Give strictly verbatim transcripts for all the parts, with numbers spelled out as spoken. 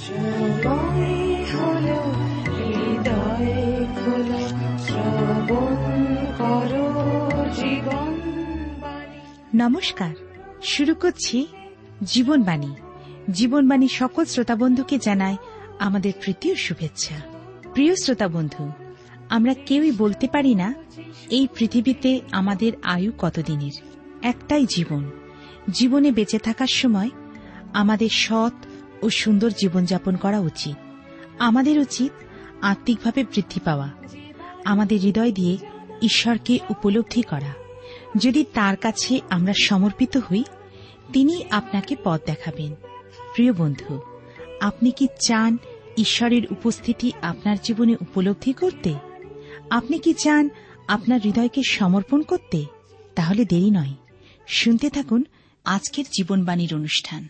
নমস্কার, শুরু করছি জীবনবাণী। জীবনবাণী সকল শ্রোতা বন্ধুকে জানায় আমাদের প্রীতি ও শুভেচ্ছা। প্রিয় শ্রোতা বন্ধু, আমরা কেউই বলতে পারি না এই পৃথিবীতে আমাদের আয়ু কতদিনের। একটাই জীবন। জীবনে বেঁচে থাকার সময় আমাদের সৎ ও সুন্দর জীবনযাপন করা উচিত। আমাদের উচিত আত্মিকভাবে বৃদ্ধি পাওয়া, আমাদের হৃদয় দিয়ে ঈশ্বরকে উপলব্ধি করা। যদি তার কাছে আমরা সমর্পিত হই, তিনি আপনাকে পথ দেখাবেন। প্রিয় বন্ধু, আপনি কি চান ঈশ্বরের উপস্থিতি আপনার জীবনে উপলব্ধি করতে? আপনি কি চান আপনার হৃদয়কে সমর্পণ করতে? তাহলে দেরি নয়, শুনতে থাকুন আজকের জীবনবাণীর অনুষ্ঠান।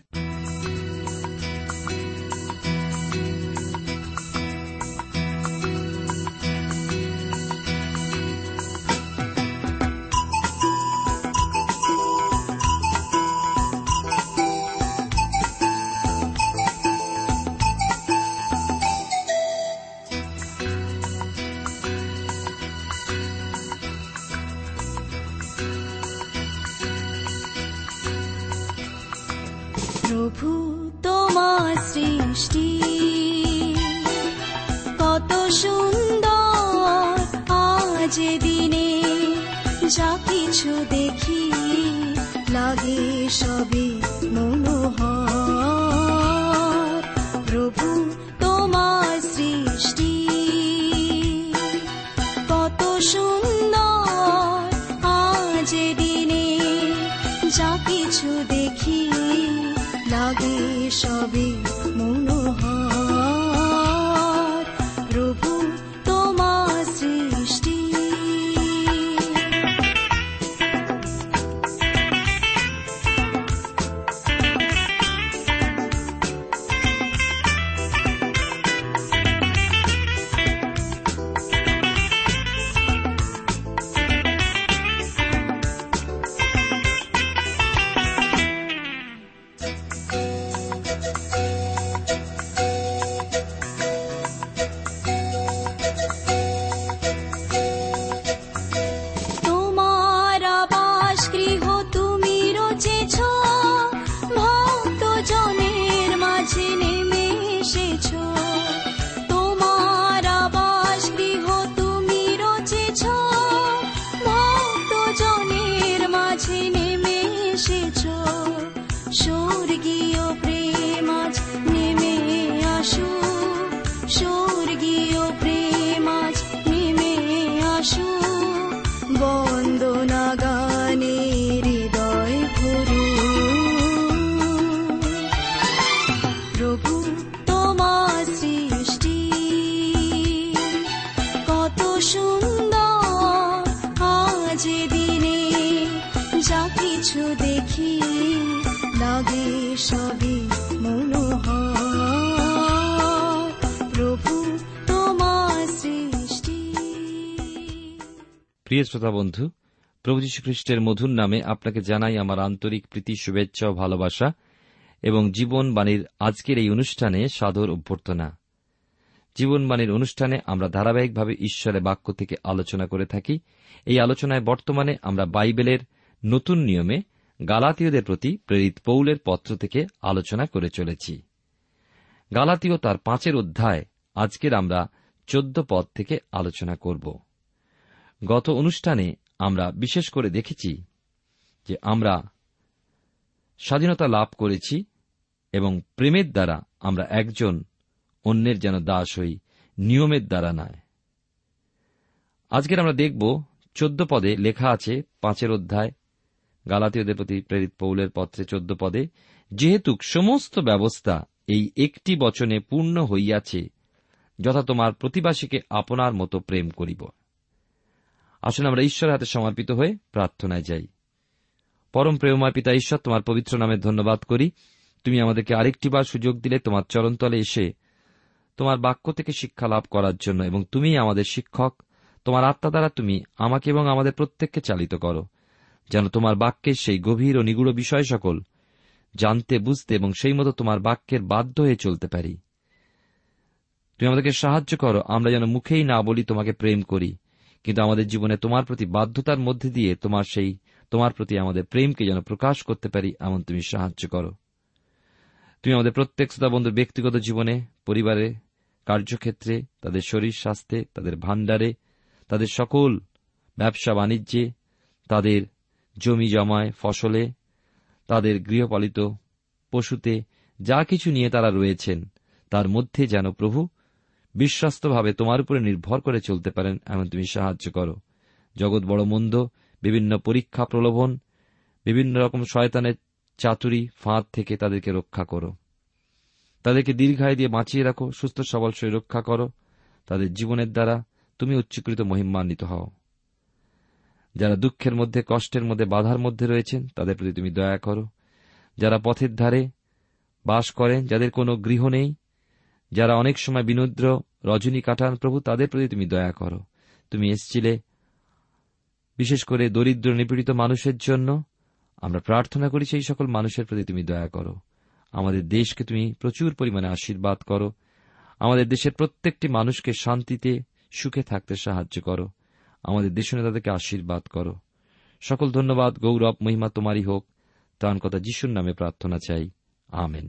প্রভু তোমার সৃষ্টি কত সুন্দর, আজ দিনে যা কিছু দেখি লাগে সবে মনোহর। প্রভু তোমার সৃষ্টি কত সুন্দর, আজ দিনে যা কিছু দেখি লাগে সবে মনোহর। প্রভু তোমার সৃষ্টি স্বর্গীয় প্রেম আজ নেমে আসু, স্বর্গীয় প্রেম আজ নেমে আসু, বন্দনা গানে হৃদয় ভরু। প্রভু তোমার সৃষ্টি কত সুন্দর, আজ দিনে যা কিছু দেখি লাগে সবে মনোহর। প্রভু তোমার সৃষ্টি। প্রিয় শ্রোতা বন্ধু, প্রভু যীশু খ্রিস্টের মধুর নামে আপনাকে জানাই আমার আন্তরিক প্রীতি, শুভেচ্ছা ও ভালোবাসা এবং জীবনবাণীর আজকের এই অনুষ্ঠানে সাদর অভ্যর্থনা। জীবনবাণীর অনুষ্ঠানে আমরা ধারাবাহিকভাবে ঈশ্বরের বাক্য থেকে আলোচনা করে থাকি। এই আলোচনায় বর্তমানে আমরা বাইবেলের নতুন নিয়মে গালাতীয়দের প্রতি প্রেরিত পৌলের পত্র থেকে আলোচনা করে চলেছি। গালাতীয় তার পাঁচের অধ্যায় আজকের আমরা চোদ্দ পদ থেকে আলোচনা করব। গত অনুষ্ঠানে আমরা বিশেষ করে দেখেছি যে আমরা স্বাধীনতা লাভ করেছি এবং প্রেমের দ্বারা আমরা একজন অন্যের যেন দাস হই, নিয়মের দ্বারা নয়। আজকের আমরা দেখব চোদ্দ পদে লেখা আছে, পাঁচের অধ্যায় গালাতীয়দের প্রতি প্রেরিত পৌলের পত্রে চোদ্দ পদে, যেহেতু সমস্ত ব্যবস্থা এই একটি বচনে পূর্ণ হইয়াছে, যথা তোমার প্রতিবাসীকে আপনার মতো প্রেম করিব। আসুন আমরা ঈশ্বরের হাতে সমর্পিত হয়ে প্রার্থনায় যাই। পরম প্রেমময় পিতা ঈশ্বর, তোমার পবিত্র নামে ধন্যবাদ করি। তুমি আমাদেরকে আরেকটিবার সুযোগ দিলে তোমার চরণতলে এসে তোমার বাক্য থেকে শিক্ষা লাভ করার জন্য, এবং তুমি আমাদের শিক্ষক। তোমার আত্মা দ্বারা তুমি আমাকে এবং আমাদের প্রত্যেককে চালিত করো, যেন তোমার বাক্যের সেই গভীর ও নিগূঢ় বিষয় সকল জানতে, বুঝতে এবং সেই মতো তোমার বাক্যের বাধ্য হয়ে চলতে পারি। তুমি আমাদেরকে সাহায্য করো, আমরা যেন মুখেই না বলি তোমাকে প্রেম করি, কিন্তু আমাদের জীবনে তোমার প্রতি বাধ্যতার মধ্যে দিয়ে তোমার সেই তোমার প্রতি আমাদের প্রেমকে যেন প্রকাশ করতে পারি, এমন তুমি সাহায্য করো। তুমি আমাদের প্রত্যেক শ্রোতা বন্ধুর ব্যক্তিগত জীবনে, পরিবারে, কার্যক্ষেত্রে, তাদের শরীর স্বাস্থ্যে, তাদের ভাণ্ডারে, তাদের সকল ব্যবসা বাণিজ্যে, তাদের জমি জমায়, ফসলে, তাদের গৃহপালিত পশুতে, যা কিছু নিয়ে তারা রয়েছেন, তার মধ্যে যেন প্রভু বিশ্বস্তভাবে তোমার উপরে নির্ভর করে চলতে পারেন, এমন তুমি সাহায্য করো। জগৎ বড় মন্দ, বিভিন্ন পরীক্ষা, প্রলোভন, বিভিন্ন রকম শয়তানের চাতুরি, ফাঁদ থেকে তাদেরকে রক্ষা করো। তাদেরকে দীর্ঘায়ু দিয়ে বাঁচিয়ে রাখো, সুস্থ সবল শরীর রক্ষা করো। তাদের জীবনের দ্বারা তুমি উচ্চকৃত মহিমান্বিত হও। যারা দুঃখের মধ্যে, কষ্টের মধ্যে, বাধার মধ্যে রয়েছেন, তাদের প্রতি তুমি দয়া করো। যারা পথের ধারে বাস করেন, যাদের কোনো গৃহ নেই, যারা অনেক সময় বিনুদ্র রজনী কাটান, প্রভু তাদের প্রতি তুমি দয়া করো। তুমি এসেছিলে বিশেষ করে দরিদ্র নিপীড়িত মানুষের জন্য। আমরা প্রার্থনা করি সেই সকল মানুষের প্রতি তুমি দয়া করো। আমাদের দেশকে তুমি প্রচুর পরিমাণে আশীর্বাদ করো। আমাদের দেশের প্রত্যেকটি মানুষকে শান্তিতে, সুখে থাকতে সাহায্য করো। আমাদের দেশনেতাদেরকে আশীর্বাদ করো। সকল ধন্যবাদ, গৌরব, মহিমা তোমারই হোক। তার কথা যিশুর নামে প্রার্থনা চাই, আমেন।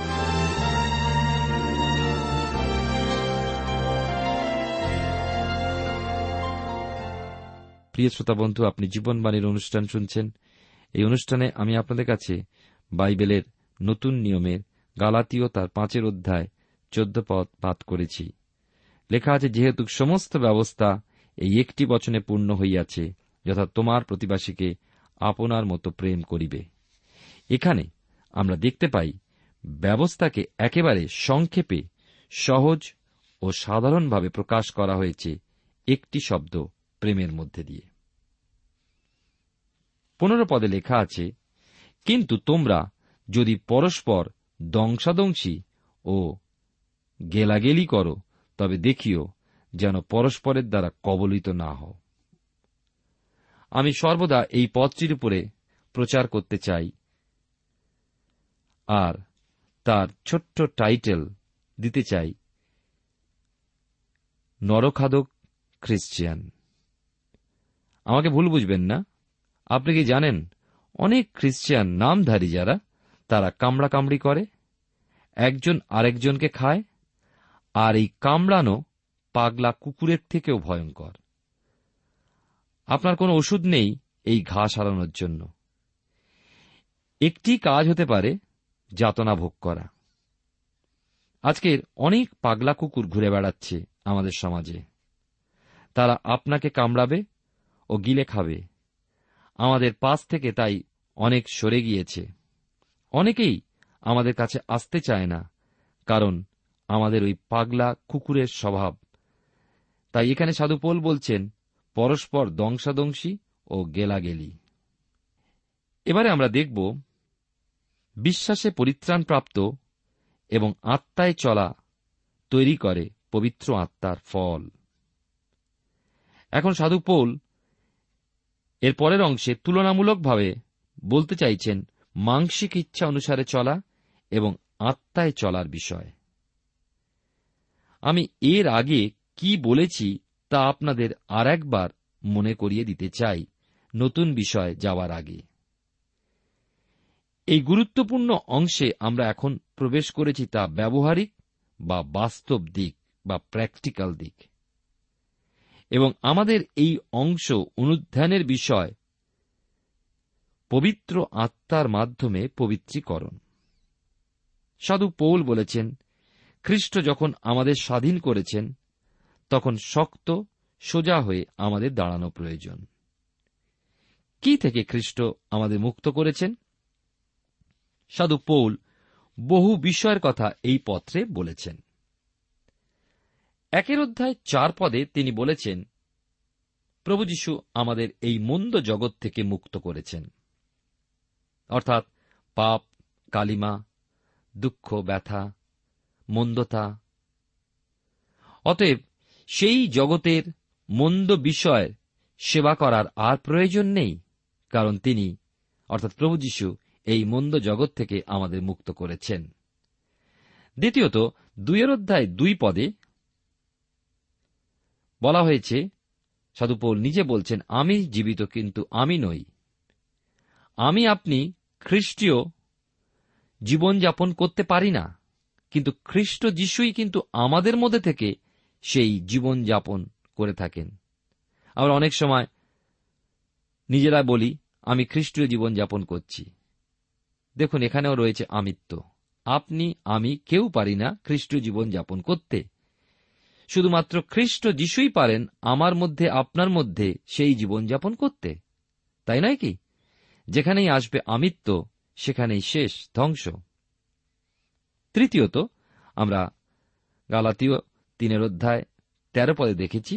প্রিয় শ্রোতা বন্ধু, আপনি জীবনবাণীর অনুষ্ঠান শুনছেন। এই অনুষ্ঠানে আমি আপনাদের কাছে বাইবেলের নতুন নিয়মের গালাতীয় তার পাঁচের অধ্যায় চোদ্দ পদ পাঠ করেছি। লেখা আছে, যেহেতু সমস্ত ব্যবস্থা এই একটি বচনে পূর্ণ হইয়াছে, যথা তোমার প্রতিবাসীকে আপনার মতো প্রেম করিবে। এখানে আমরা দেখতে পাই ব্যবস্থাকে একেবারে সংক্ষেপে, সহজ ও সাধারণভাবে প্রকাশ করা হয়েছে একটি শব্দ, প্রেমের মধ্যে দিয়ে। পনেরো পদে লেখা আছে, কিন্তু তোমরা যদি পরস্পর দংশাদংশী ও গেলাগেলি করো, তবে দেখিও যেন পরস্পরের দ্বারা কবলিত না হও। আমি সর্বদা এই পদটির উপরে প্রচার করতে চাই, আর তার ছোট্ট টাইটেল দিতে চাই, নরখাদক খ্রিস্টিয়ান। আমাকে ভুল বুঝবেন না। আপনি কি জানেন, অনেক খ্রিস্টিয়ান নামধারী যারা, তারা কামড়া কামড়ি করে, একজন আরেকজনকে খায়, আর এই কামড়ানো পাগলা কুকুরের থেকেও ভয়ঙ্কর। আপনার কোনো ওষুধ নেই এই ঘা সারানোর জন্য। একটি কাজ হতে পারে যাতনা ভোগ করা। আজকের অনেক পাগলা কুকুর ঘুরে বেড়াচ্ছে আমাদের সমাজে। তারা আপনাকে কামড়াবে ও গিলে খাবে। আমাদের পাশ থেকে তাই অনেক সরে গিয়েছে। অনেকেই আমাদের কাছে আসতে চায় না, কারণ আমাদের ওই পাগলা কুকুরের স্বভাব। তাই এখানে সাধু পৌল বলছেন, পরস্পর দংশাদংশী ও গেলাগেলি। এবারে আমরা দেখব বিশ্বাসে পরিত্রাণপ্রাপ্ত এবং আত্মায় চলা তৈরি করে পবিত্র আত্মার ফল। এখন সাধু পৌল এর পরের অংশে তুলনামূলকভাবে বলতে চাইছেন মাংসিক ইচ্ছা অনুসারে চলা এবং আত্মায় চলার বিষয়। আমি এর আগে কি বলেছি তা আপনাদের আর একবার মনে করিয়ে দিতে চাই নতুন বিষয় যাওয়ার আগে। এই গুরুত্বপূর্ণ অংশে আমরা এখন প্রবেশ করেছি তা ব্যবহারিক বা বাস্তব দিক বা প্র্যাকটিক্যাল দিক, এবং আমাদের এই অংশ অনুধ্যানের বিষয় পবিত্র আত্মার মাধ্যমে পবিত্রীকরণ। সাধু পৌল বলেছেন, খ্রিস্ট যখন আমাদের স্বাধীন করেছেন, তখন শক্ত সোজা হয়ে আমাদের দাঁড়ানো প্রয়োজন। কি থেকে খ্রিস্ট আমাদের মুক্ত করেছেন? সাধু পৌল বহু বিষয়ের কথা এই পত্রে বলেছেন। একের অধ্যায় চার পদে তিনি বলেছেন, প্রভু যীশু আমাদের এই মন্দ জগৎ থেকে মুক্ত করেছেন, অর্থাৎ পাপ, কালিমা, দুঃখ, ব্যথা, মন্দতা। অতএব সেই জগতের মন্দ বিষয় সেবা করার আর প্রয়োজন নেই, কারণ তিনি অর্থাৎ প্রভু যীশু এই মন্দ জগৎ থেকে আমাদের মুক্ত করেছেন। দ্বিতীয়ত, দুইয়ের অধ্যায় দুই পদে বলা হয়েছে, সাধু পৌল নিজে বলছেন, আমি জীবিত কিন্তু আমি নই। আমি আপনি খ্রিস্টীয় জীবনযাপন করতে পারি না, কিন্তু খ্রিস্ট যিশুই কিন্তু আমাদের মধ্যে থেকে সেই জীবনযাপন করে থাকেন। আমরা অনেক সময় নিজেরা বলি, আমি খ্রিস্টীয় জীবনযাপন করছি। দেখুন, এখানেও রয়েছে আমিত্ব। আপনি আমি কেউ পারি না খ্রিস্টীয় জীবনযাপন করতে। শুধুমাত্র খ্রিস্ট যিশুই পারেন আমার মধ্যে, আপনার মধ্যে সেই জীবনযাপন করতে, তাই নয় কি? যেখানেই আসবে আমিত্ব, সেখানেই শেষ, ধ্বংস। তৃতীয়ত, আমরা গালাতীয় তিনের অধ্যায় তেরো পদে দেখেছি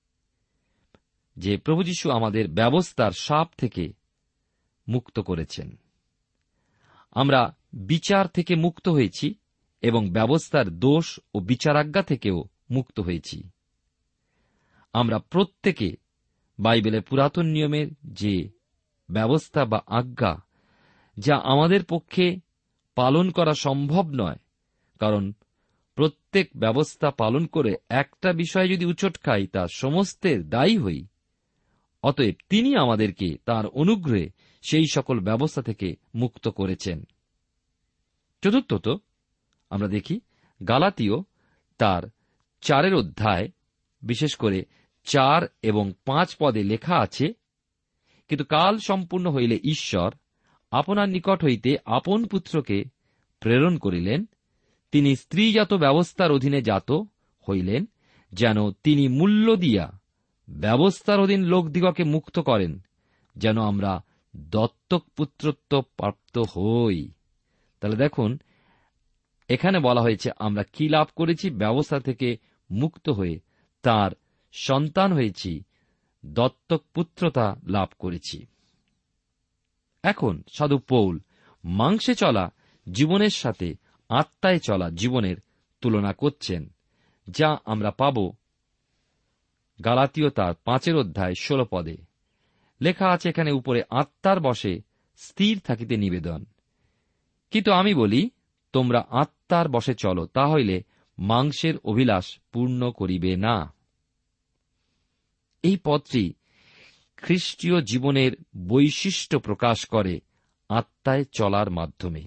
যে প্রভু যীশু আমাদের ব্যবস্থার শাপ থেকে মুক্ত করেছেন। আমরা বিচার থেকে মুক্ত হয়েছি এবং ব্যবস্থার দোষ ও বিচারাজ্ঞা থেকেও মুক্ত হয়েছি। আমরা প্রত্যেকে বাইবেলের পুরাতন নিয়মের যে ব্যবস্থা বা আজ্ঞা, যা আমাদের পক্ষে পালন করা সম্ভব নয়, কারণ প্রত্যেক ব্যবস্থা পালন করে একটা বিষয় যদি উচট খাই, তা সমস্তের দায়ী হই। অতএব তিনি আমাদেরকে তাঁর অনুগ্রহে সেই সকল ব্যবস্থা থেকে মুক্ত করেছেন। চতুর্থত, আমরা দেখি গালাতীয় তার চারের অধ্যায়, বিশেষ করে চার এবং পাঁচ পদে লেখা আছে, কিন্তু কাল সম্পূর্ণ হইলে ঈশ্বর আপনার নিকট হইতে আপন পুত্রকে প্রেরণ করিলেন। তিনি স্ত্রীজাত ব্যবস্থার অধীনে জাত হইলেন, যেন তিনি মূল্য দিয়া ব্যবস্থার অধীন লোকদিগকে মুক্ত করেন, যেন আমরা দত্তক পুত্রত্ব প্রাপ্ত হই। তাহলে দেখুন, এখানে বলা হয়েছে আমরা কি লাভ করেছি? ব্যবস্থা থেকে মুক্ত হয়ে তার সন্তান হয়েছি, দত্তক পুত্রতা লাভ করেছি। এখন সাধু পৌল মাংসে চলা জীবনের সাথে আত্মায় চলা জীবনের তুলনা করছেন, যা আমরা পাব গালাতীয় তার পাঁচের অধ্যায় ষোলো পদে। লেখা আছে এখানে উপরে, আত্মার বশে স্থির থাকিতে নিবেদন। কিন্তু আমি বলি, তোমরা আত্মার বশে চলো, তা হইলে মাংসের অভিলাষ পূর্ণ করিবে না। এই পদটি খ্রিস্টীয় জীবনের বৈশিষ্ট্য প্রকাশ করে আত্মায় চলার মাধ্যমে।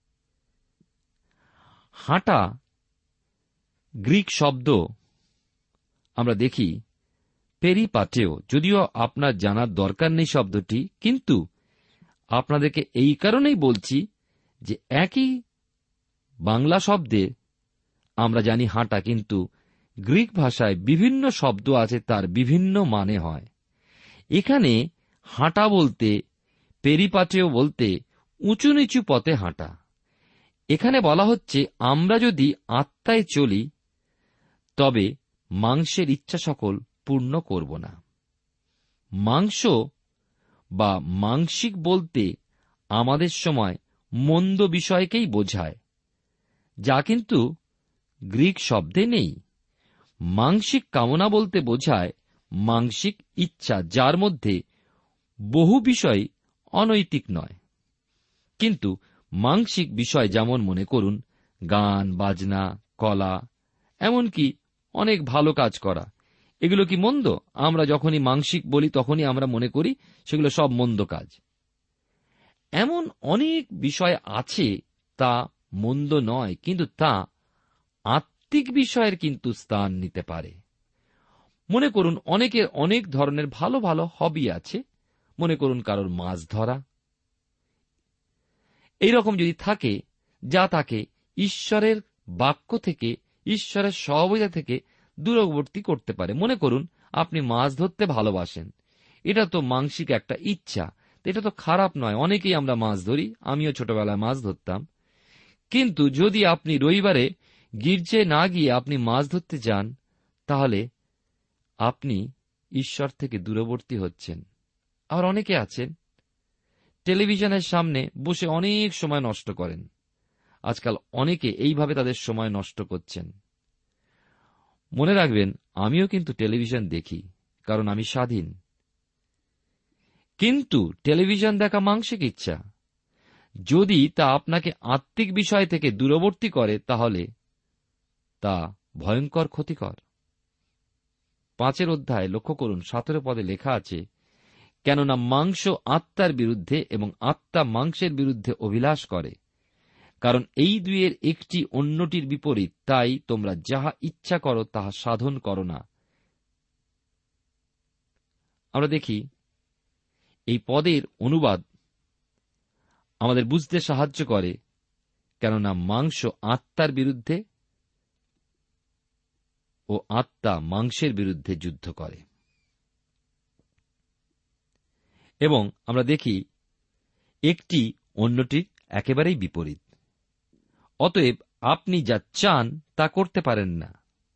হাঁটা গ্রিক শব্দ আমরা দেখি পেরিপাটেও, যদিও আপনার জানার দরকার নেই শব্দটি, কিন্তু আপনাদেরকে এই কারণেই বলছি যে একই বাংলা শব্দে আমরা জানি হাঁটা, কিন্তু গ্রিক ভাষায় বিভিন্ন শব্দ আছে, তার বিভিন্ন মানে হয়। এখানে হাঁটা বলতে, পেরিপাটেও বলতে উঁচু নিচু পথে হাঁটা। এখানে বলা হচ্ছে আমরা যদি আত্মায় চলি, তবে মাংসের ইচ্ছা সকল পূর্ণ করব না। মাংস বা মাংসিক বলতে আমাদের সময় মন্দ বিষয়কেই বোঝায়, যা কিন্তু গ্রিক শব্দে নেই। মাংসিক কামনা বলতে বোঝায় মাংসিক ইচ্ছা, যার মধ্যে বহু বিষয় অনৈতিক নয়। কিন্তু মাংসিক বিষয় যেমন মনে করুন গান বাজনা, কলা, এমনকি অনেক ভালো কাজ করা, এগুলো কি মন্দ? আমরা যখনই মাংসিক বলি তখনই আমরা মনে করি সেগুলো সব মন্দ কাজ। এমন অনেক বিষয় আছে তা মন্দ নয়, কিন্তু তা আত্মিক বিষয়ের কিন্তু স্থান নিতে পারে। মনে করুন অনেকের অনেক ধরনের ভালো ভালো হবি আছে। মনে করুন কারোর মাছ ধরা, এইরকম যদি থাকে, যা তাকে ঈশ্বরের বাক্য থেকে, ঈশ্বরের সহযোগিতা থেকে দূরবর্তী করতে পারে। মনে করুন আপনি মাছ ধরতে ভালোবাসেন, এটা তো মাংসিক একটা ইচ্ছা, এটা তো খারাপ নয়। অনেকেই আমরা মাছ ধরি, আমিও ছোটবেলায় মাছ ধরতাম। কিন্তু যদি আপনি রবিবারে গির্জায় না গিয়ে আপনি মাছ ধরতে যান, তাহলে আপনি ঈশ্বর থেকে দূরবর্তী হচ্ছেন। আর অনেকে আছেন টেলিভিশনের সামনে বসে অনেক সময় নষ্ট করেন। আজকাল অনেকে এইভাবে তাদের সময় নষ্ট করছেন। মনে রাখবেন, আমিও কিন্তু টেলিভিশন দেখি, কারণ আমি স্বাধীন। কিন্তু টেলিভিশন দেখা মাংসিক ইচ্ছা, যদি তা আপনাকে আত্মিক বিষয় থেকে দূরবর্তী করে, তাহলে তা ভয়ঙ্কর ক্ষতিকর। পাঁচের অধ্যায় লক্ষ্য করুন, সতেরো পদে লেখা আছে, কেননা মাংস আত্মার বিরুদ্ধে এবং আত্মা মাংসের বিরুদ্ধে অভিলাষ করে, কারণ এই দুইয়ের একটি অন্যটির বিপরীত, তাই তোমরা যাহা ইচ্ছা করো তাহা সাধন করো না। আমরা দেখি এই পদের অনুবাদ আমাদের বুঝতে সাহায্য করে, কেননা মাংস আত্মার বিরুদ্ধে ও আত্মা মাংসের বিরুদ্ধে যুদ্ধ করে। এবং আমরা দেখি একটি অন্যটির একেবারেই বিপরীত। অতএব আপনি যা চান তা করতে পারেন না।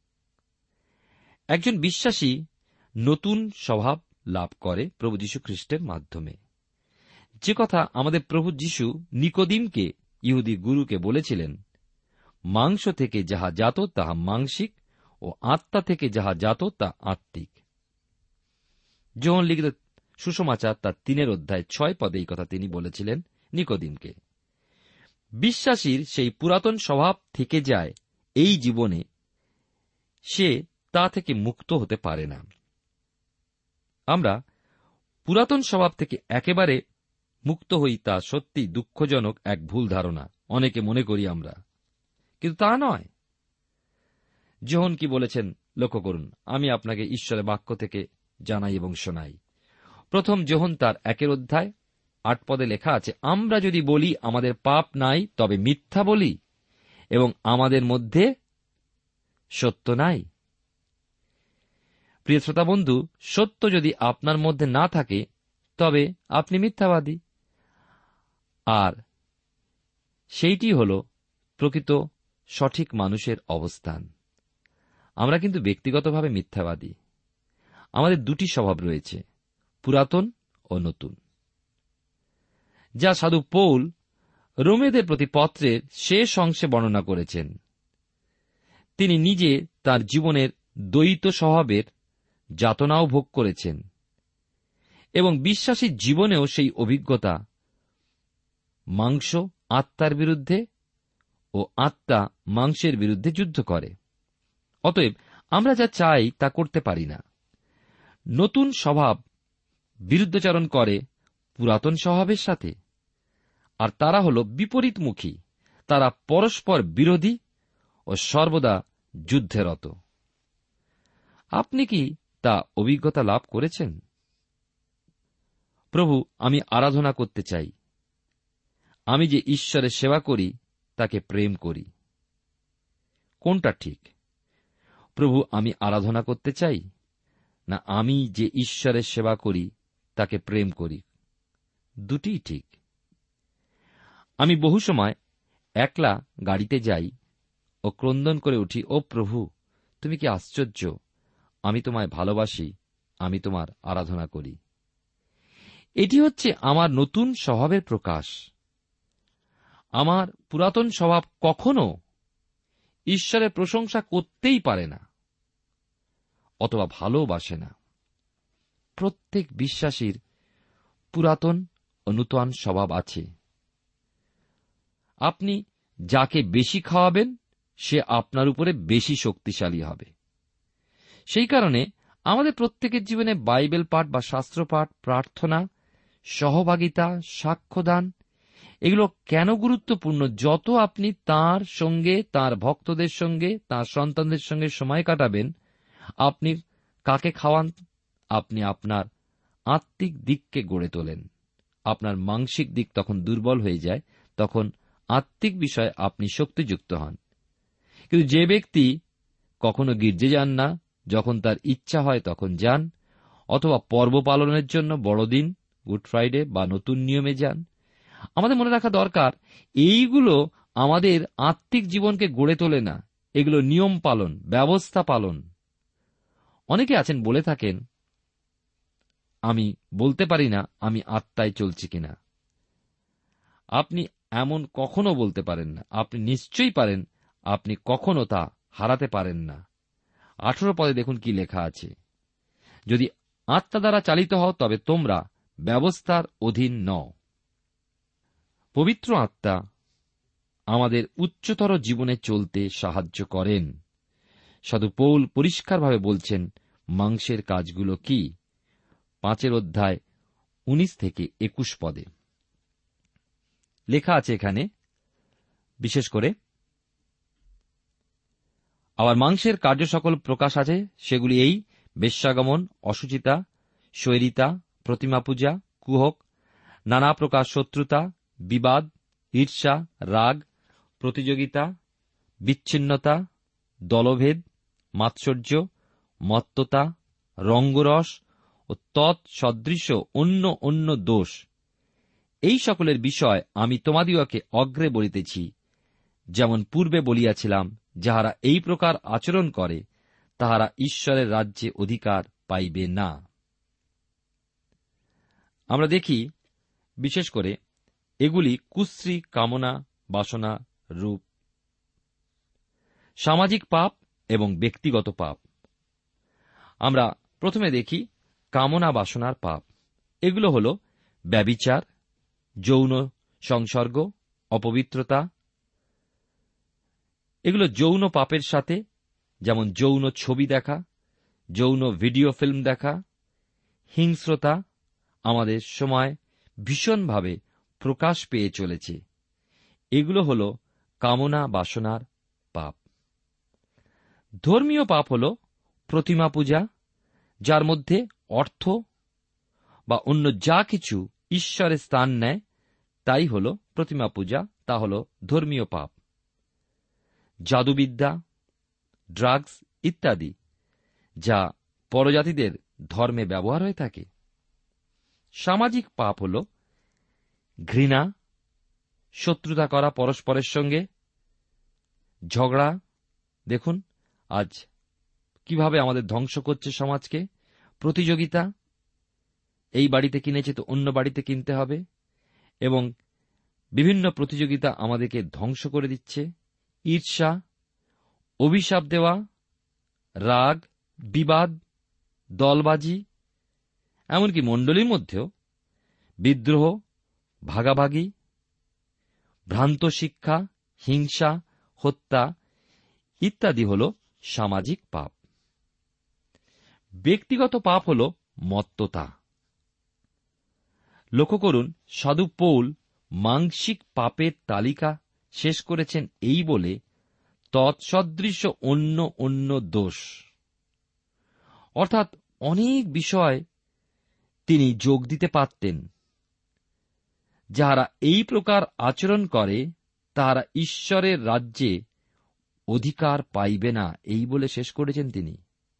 একজন বিশ্বাসী নতুন স্বভাব লাভ করে প্রভু যীশু খ্রিস্টের মাধ্যমে। যে কথা আমাদের প্রভু যীশু নিকোদিমকে, ইহুদি গুরুকে বলেছিলেন, মাংস থেকে যাহা জাত তাহা মাংসিক ও আত্মা থেকে যাহা জাত তা আত্মিক। যোহন লিখিত সুসমাচার তার তিনের অধ্যায় ছয় পদে এই কথা তিনি বলেছিলেন নিকোদিমকে। বিশ্বাসীর সেই পুরাতন স্বভাব থেকে যায় এই জীবনে, সে তা থেকে মুক্ত হতে পারে না। আমরা পুরাতন স্বভাব থেকে একেবারে মুক্ত হই, তা সত্যি দুঃখজনক এক ভুল ধারণা অনেকে মনে করি আমরা, কিন্তু তা নয়। যোহন কি বলেছেন লক্ষ্য করুন, আমি আপনাকে ঈশ্বরের বাক্য থেকে জানাই এবং শোনাই। প্রথম যোহন তার একের অধ্যায় আট পদে লেখা আছে, আমরা যদি বলি আমাদের পাপ নাই, তবে মিথ্যা বলি এবং আমাদের মধ্যে সত্য নাই। প্রিয় শ্রোতা বন্ধু, সত্য যদি আপনার মধ্যে না থাকে তবে আপনি মিথ্যাবাদী। আর সেইটি হল প্রকৃত সঠিক মানুষের অবস্থান। আমরা কিন্তু ব্যক্তিগতভাবে মিথ্যাবাদী। আমাদের দুটি স্বভাব রয়েছে, পুরাতন ও নতুন, যা সাধু পৌল রোমেদের প্রতি পত্রের শেষ অংশে বর্ণনা করেছেন। তিনি নিজে তার জীবনের দ্বৈত স্বভাবের যাতনাও ভোগ করেছেন এবং বিশ্বাসীর জীবনেও সেই অভিজ্ঞতা মাংস আত্মার বিরুদ্ধে ও আত্মা মাংসের বিরুদ্ধে যুদ্ধ করে। অতএব আমরা যা চাই তা করতে পারি না। নতুন স্বভাব বিরুদ্ধাচরণ করে পুরাতন স্বভাবের সাথে, আর তারা হল বিপরীতমুখী। তারা পরস্পর বিরোধী ও সর্বদা যুদ্ধেরত। আপনি কি তা অভিজ্ঞতা লাভ করেছেন? প্রভু, আমি আরাধনা করতে চাই। আমি যে ঈশ্বরের সেবা করি তাকে প্রেম করি। কোনটা ঠিক? প্রভু, আমি আরাধনা করতে চাই, না আমি যে ঈশ্বরের সেবা করি তাকে প্রেম করি? দুটিই ঠিক। আমি বহু সময় একলা গাড়িতে যাই ও ক্রন্দন করে উঠি, ও প্রভু, তুমি কি আশ্চর্য! আমি তোমায় ভালোবাসি, আমি তোমার আরাধনা করি। এটি হচ্ছে আমার নতুন স্বভাবের প্রকাশ। আমার পুরাতন স্বভাব কখনো ঈশ্বরের প্রশংসা করতেই পারে না অথবা ভালোবাসে না। প্রত্যেক বিশ্বাসীর পুরাতন ও নূতন স্বভাব আছে। আপনি যাকে বেশি খাওয়াবেন সে আপনার উপরে বেশি শক্তিশালী হবে। সেই কারণে আমাদের প্রত্যেকের জীবনে বাইবেল পাঠ বা শাস্ত্র পাঠ, প্রার্থনা, সহভাগিতা, সাক্ষ্যদান এগুলো কেন গুরুত্বপূর্ণ? যত আপনি তাঁর সঙ্গে, তাঁর ভক্তদের সঙ্গে, তাঁর সন্তানদের সঙ্গে সময় কাটাবেন, আপনি কাকে খাওয়ান, আপনি আপনার আত্মিক দিককে গড়ে তোলেন। আপনার মানসিক দিক তখন দুর্বল হয়ে যায়, তখন আত্মিক বিষয়ে আপনি শক্তিযুক্ত হন। কিন্তু যে ব্যক্তি কখনো গির্জে যান না, যখন তার ইচ্ছা হয় তখন যান, অথবা পর্ব পালনের জন্য বড়দিন, গুড ফ্রাইডে বা নতুন নিয়মে যান, আমাদের মনে রাখা দরকার এইগুলো আমাদের আত্মিক জীবনকে গড়ে তোলে না। এগুলো নিয়ম পালন, ব্যবস্থা পালন। অনেকে আছেন বলে থাকেন, আমি বলতে পারি না আমি আত্মায় চলছি কিনা। আপনি এমন কখনো বলতে পারেন না। আপনি নিশ্চয়ই পারেন, আপনি কখনো তা হারাতে পারেন না। আঠারো পদে দেখুন কি লেখা আছে, যদি আত্মা দ্বারা চালিত হও তবে তোমরা ব্যবস্থার অধীন নও। পবিত্র আত্মা আমাদের উচ্চতর জীবনে চলতে সাহায্য করেন। সাধু পৌল পরিষ্কারভাবে বলছেন, মাংসের কাজগুলো কি, পাঁচের অধ্যায় উনিশ থেকে একুশ পদে লেখা আছে। এখানে বিশেষ করে আবার মাংসের কার্য সকল প্রকাশ আছে, সেগুলি এই: বেশ্যাগমন, অসুচিতা, শৈরিতা, প্রতিমা পূজা, কুহক, নানা প্রকার শত্রুতা, বিবাদ, ঈর্ষা, রাগ, প্রতিযোগিতা, বিচ্ছিন্নতা, দলভেদ, মাৎসর্য, মত্ততা, রঙ্গরস ও তৎসদৃশ অন্য অন্য দোষ। এই সকলের বিষয় আমি তোমাদিগকে অগ্রে বলিতেছি, যেমন পূর্বে বলিয়াছিলাম, যাহারা এই প্রকার আচরণ করে তাহারা ঈশ্বরের রাজ্যে অধিকার পাইবে না। আমরা দেখি বিশেষ করে এগুলি কুশ্রী, কামনা, বাসনা রূপ সামাজিক পাপ এবং ব্যক্তিগত পাপ। আমরা প্রথমে দেখি কামনা বাসনার পাপ। এগুলো হল ব্যভিচার, যৌন সংসর্গ, অপবিত্রতা। এগুলো যৌন পাপের সাথে, যেমন যৌন ছবি দেখা, যৌন ভিডিও ফিল্ম দেখা, হিংস্রতা আমাদের সময় ভীষণভাবে প্রকাশ পেয়ে চলেছে। এগুলো হল কামনা বাসনার পাপ। ধর্মীয় পাপ হল প্রতিমা পূজা, যার মধ্যে অর্থ বা অন্য যা কিছু ঈশ্বরের স্থান নেয় তাই হল প্রতিমা পূজা, তা হল ধর্মীয় পাপ। জাদুবিদ্যা, ড্রাগস ইত্যাদি, যা পরজাতিদের ধর্মে ব্যবহার হয়ে থাকে। সামাজিক পাপ হল ঘৃণা, শত্রুতা করা পরস্পরের সঙ্গে, ঝগড়া। দেখুন আজ কিভাবে আমাদের ধ্বংস করছে সমাজকে। প্রতিযোগিতা, এই বাড়িতে কিনেছে তো অন্য বাড়িতে কিনতে হবে, এবং বিভিন্ন প্রতিযোগিতা আমাদেরকে ধ্বংস করে দিচ্ছে। ঈর্ষা, অভিশাপ দেওয়া, রাগ, বিবাদ, দলবাজি, এমনকি মণ্ডলীর মধ্যেও বিদ্রোহ, ভাগাভাগি, ভ্রান্ত শিক্ষা, হিংসা, হত্যা ইত্যাদি হল সামাজিক পাপ। ব্যক্তিগত পাপ হল মত্ততা। লক্ষ্য করুন, সাধু পৌল মাংসিক পাপের তালিকা শেষ করেছেন এই বলে, তৎসদৃশ অন্য অন্য দোষ। অর্থাৎ অনেক বিষয় তিনি যোগ দিতে পারতেন। যাহারা এই প্রকার আচরণ করে তাহারা ঈশ্বরের রাজ্যে অধিকার পাইবে না, এই বলে শেষ করেছেন তিনি।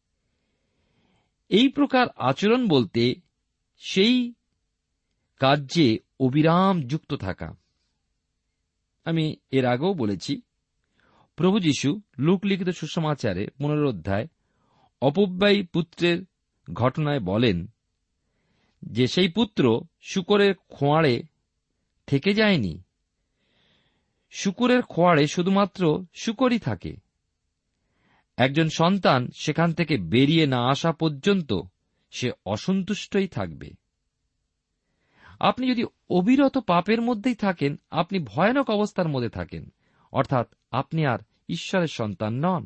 এই প্রকার আচরণ বলতে সেই কার্যে অবিরাম যুক্ত থাকা। আমি এর আগেও বলেছি, প্রভু যীশু লূক লিখিত সুসমাচারে পনেরো অধ্যায় অপব্যয়ী পুত্রের ঘটনায় বলেন যে সেই পুত্র শূকরের খোঁয়াড়ে থেকে যায়নি। শূকরের খোঁয়াড়ে শুধুমাত্র শূকরই থাকে। একজন সন্তান সেখান থেকে বেরিয়ে না আসা পর্যন্ত সে অসন্তুষ্টই থাকবে। আপনি যদি অবিরত পাপের মধ্যেই থাকেন, আপনি ভয়ানক অবস্থার মধ্যে থাকেন, অর্থাৎ আপনি আর ঈশ্বরের সন্তান নন।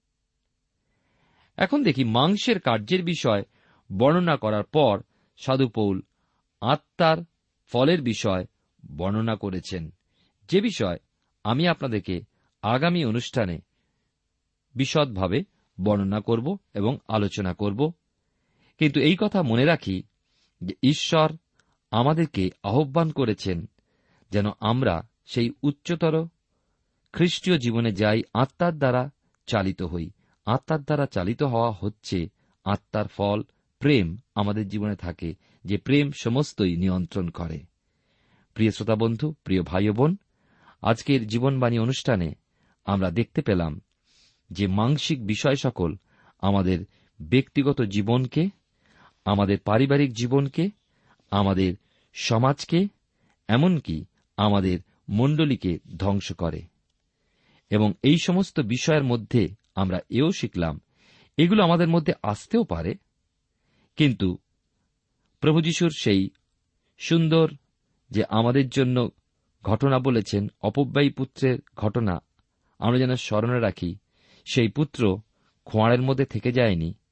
এখন দেখি মাংসের কার্যের বিষয় বর্ণনা করার পর সাধু পৌল আত্মার ফলের বিষয় বর্ণনা করেছেন, যে বিষয় আমি আপনাদেরকে আগামী অনুষ্ঠানে বিশদভাবে বর্ণনা করব এবং আলোচনা করব। কিন্তু এই কথা মনে রাখি যে ঈশ্বর আমাদেরকে আহ্বান করেছেন যেন আমরা সেই উচ্চতর খ্রিস্টীয় জীবনে যাই, আত্মার দ্বারা চালিত হই। আত্মার দ্বারা চালিত হওয়া হচ্ছে আত্মার ফল। প্রেম আমাদের জীবনে থাকে, যে প্রেম সমস্তই নিয়ন্ত্রণ করে। প্রিয় শ্রোতা বন্ধু, প্রিয় ভাই বোন, আজকের জীবনবাণী অনুষ্ঠানে আমরা দেখতে পেলাম যে মাংসিক বিষয় সকল আমাদের ব্যক্তিগত জীবনকে, আমাদের পারিবারিক জীবনকে, আমাদের সমাজকে, এমনকি আমাদের মণ্ডলীকে ধ্বংস করে। এবং এই সমস্ত বিষয়ের মধ্যে আমরা এও শিখলাম, এগুলো আমাদের মধ্যে আসতেও পারে, কিন্তু প্রভু যীশুর সেই সুন্দর যে আমাদের জন্য ঘটনা বলেছেন, অপব্যয়ী পুত্রের ঘটনা আমরা যেন স্মরণে রাখি। সেই পুত্র খোঁয়াড়ের মধ্যে থেকে যায়নি,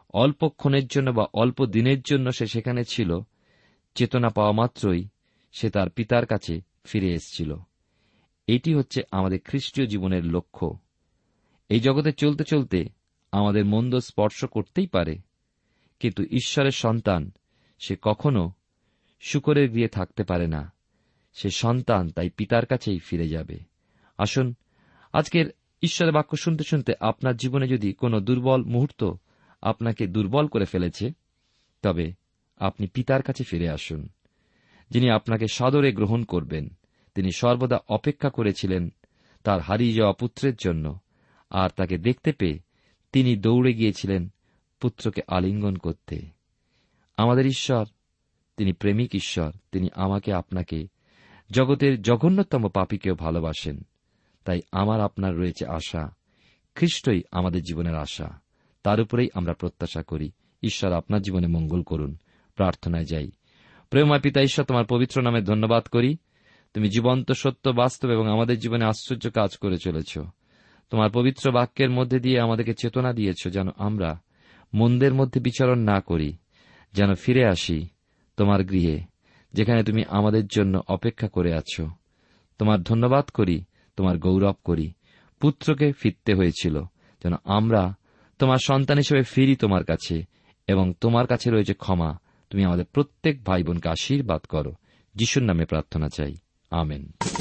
অল্পক্ষণের জন্য বা অল্প দিনের জন্য সে সেখানে ছিল, চেতনা পাওয়া মাত্রই সে তার পিতার কাছে ফিরে এসেছিল। এটি হচ্ছে আমাদের খ্রিস্টীয় জীবনের লক্ষ্য। এই জগতে চলতে চলতে আমাদের মন্দ স্পর্শ করতেই পারে, কিন্তু ঈশ্বরের সন্তান সে কখনো শূকরের গৃহে থাকতে পারে না। সে সন্তান তাই পিতার কাছেই ফিরে যাবে। আসুন, আজকের ঈশ্বরের বাক্য শুনতে শুনতে আপনার জীবনে যদি কোনো দুর্বল মুহূর্ত আপনাকে দুর্বল করে ফেলেছে, তবে আপনি পিতার কাছে ফিরে আসুন, যিনি আপনাকে সাদরে গ্রহণ করবেন। তিনি সর্বদা অপেক্ষা করেছিলেন তার হারিয়ে যাওয়া পুত্রের জন্য, আর তাকে দেখতে পেয়ে তিনি দৌড়ে গিয়েছিলেন পুত্রকে আলিঙ্গন করতে। আমাদের ঈশ্বর, তিনি প্রেমিক ঈশ্বর। তিনি আমাকে আপনাকে, জগতের জঘন্যতম পাপীকেও ভালোবাসেন। তাই আমার আপনার রয়েছে আশা। খ্রিস্টই আমাদের জীবনের আশা। তার উপরেই আমরা প্রত্যাশা করি। ঈশ্বর আপনার জীবনে মঙ্গল করুন। প্রার্থনায় যাই। প্রেমময় পিতা ঈশ্বর, তোমার পবিত্র নামে ধন্যবাদ করি। তুমি জীবন্ত, সত্য, বাস্তব এবং আমাদের জীবনে আশ্চর্য কাজ করে চলেছ। তোমার পবিত্র বাক্যের মধ্যে দিয়ে আমাদেরকে চেতনা দিয়েছ, যেন আমরা মন্দের মধ্যে বিচরণ না করি, যেন ফিরে আসি তোমার গৃহে, যেখানে তুমি আমাদের জন্য অপেক্ষা করে আছো। তোমার ধন্যবাদ করি, তোমার গৌরব করি। পুত্রকে ফিরতে হয়েছিল যেন আমরা তোমার সন্তান হিসেবে ফিরি তোমার কাছে, এবং তোমার কাছে রয়েছে ক্ষমা। তুমি আমাদের প্রত্যেক ভাই বোনকে আশীর্বাদ করো। যিশুর নামে প্রার্থনা চাই, আমেন।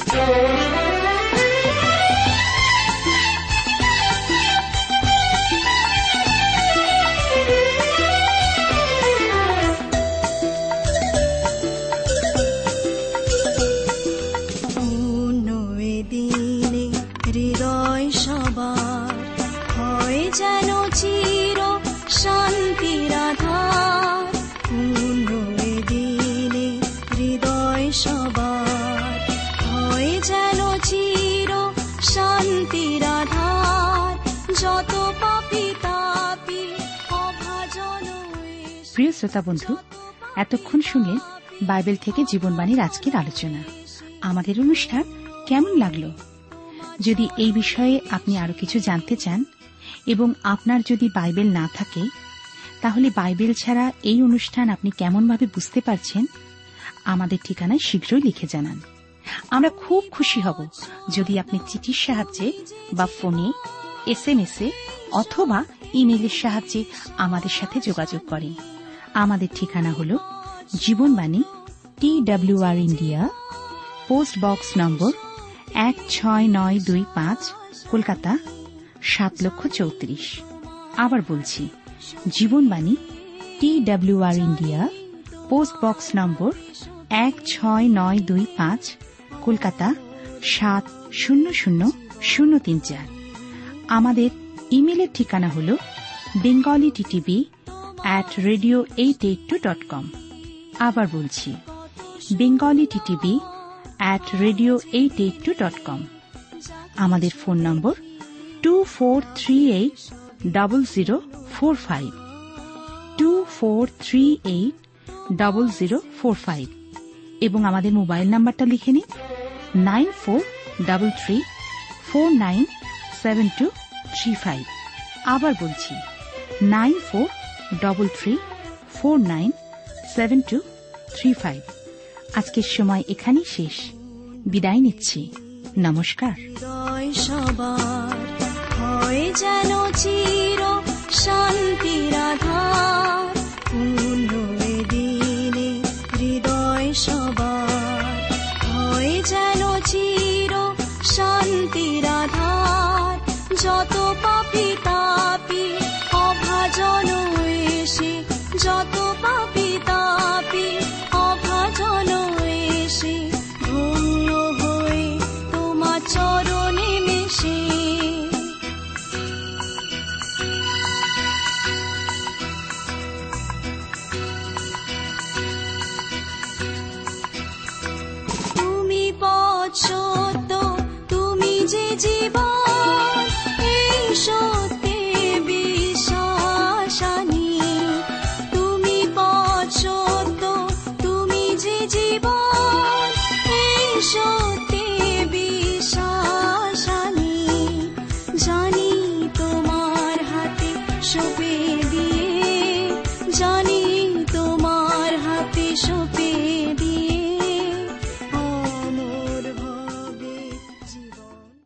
হৃদয় সবার হয় যেন চির শান্তির আধার। পূর্ণ দিনে হৃদয় সবার হয় যেন চির শান্তির আধার। যত পাপী তাপী অভাজন। প্রিয় শ্রোতা বন্ধু, এতক্ষণ শুনলেন বাইবেল থেকে জীবনবাণীর আজকের আলোচনা। আমাদের অনুষ্ঠান কেমন লাগলো? যদি এই বিষয়ে আপনি আরো কিছু জানতে চান এবং আপনার যদি বাইবেল না থাকে, তাহলে বাইবেল ছাড়া এই অনুষ্ঠান আপনি কেমনভাবে বুঝতে পারছেন, আমাদের ঠিকানায় শীঘ্রই লিখে জানান। আমরা খুব খুশি হব যদি আপনি চিঠির সাহায্যে বা ফোনে, এস এম এস এ অথবা ইমেইলের সাহায্যে আমাদের সাথে যোগাযোগ করেন। আমাদের ঠিকানা হল Jibanbani, T W R India, post box number এক ছয় নয় দুই পাঁচ, কলকাতা সাত লক্ষ চৌত্রিশ। আবার বলছি, Jibanbani, T W R India, post box number এক ছয় নয় দুই পাঁচ, কলকাতা সাত শূন্য শূন্য শূন্য তিন চার। আমাদের ইমেলের ঠিকানা হল Bengali TTV at radio eight eight two dot com. আবার বলছি, Bengali TTV at radio eight eight two dot com. আমাদের phone number two four three eight double zero four five, two four three eight double zero four five, এবং আমাদের mobile নাম্বারটা লিখে নিন nine four double three four nine seven two three five. আবার বলছি, nine four double three four nine seven two three five. আজকের সময় এখানেই শেষ। বিদায় নিচ্ছি। নমস্কার। হৃদয় সবার হয় যেন চির শান্তির আধার। পূর্ণ দিনে হৃদয় সবার হয় যেন চির শান্তির আধার। যত পাপী তাপী অভাজন এসে, যত পাপী তাপী অভাজন এসে ধন্য হয়ে তোমার চরণে মিশে। তুমি পথ সত্য, তুমি যে জীবন, এই সত্যে বিশ্বাস আনি। তুমি পথ সত্য, তুমি যে জীবন, এই সত্যে বিশ্বাস আনি। জানি তোমার হাতে সবে